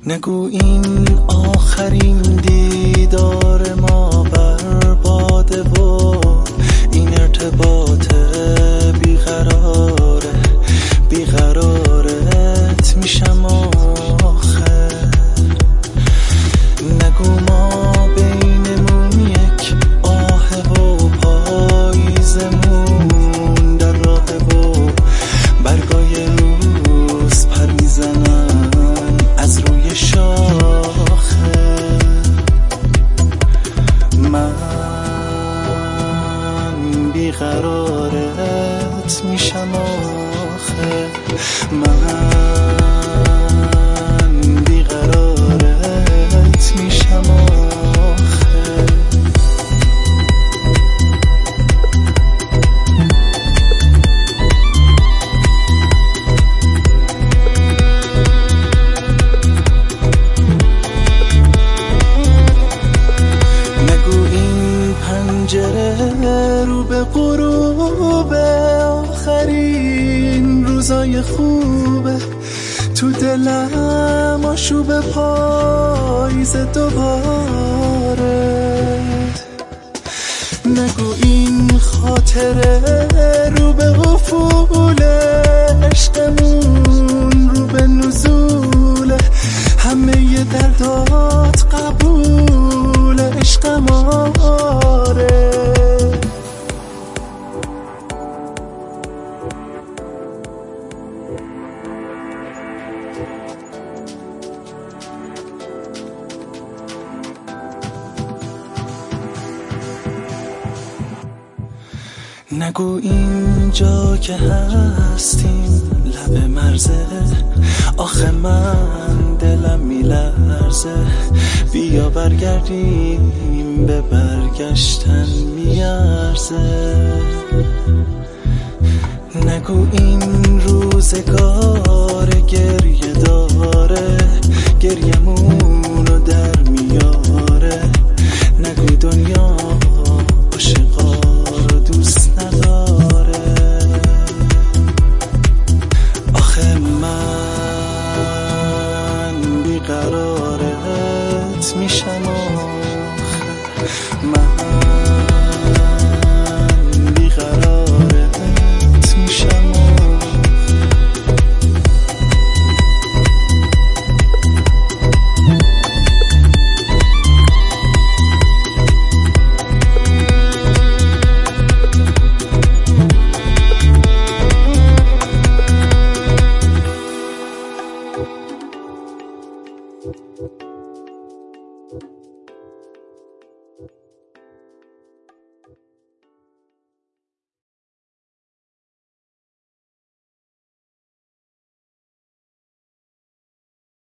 نگو این آخرین دیدار ما برباده و این ارتباط بیقرارت میشم آخر. نگو ما بینمون یک آه و پاییزمون در راه و برگای روز پر میزنن از روی شاخه. من بیقرارت میشم آخه. من بیقرارت میشم آخه. نگو این پنجره رو به غروب آخرین روزای خوبه، تو دلم آشوب پاییز دوباره. نگو این خاطره رو به افول عشقمون رو به نزول همه دردات قبول عشقم آره. نگو اینجا که هستیم لب مرزه، آخه من دلم میلرزه. بیا برگردیم به برگشتن میارزه. نگو این روزگار گریه داره، گریمونو در میاره. نگوی دنیا عاشقا رو دوست نداره. آخه من بیقرارت میشم آخه. من بیقرارت میشم آخه.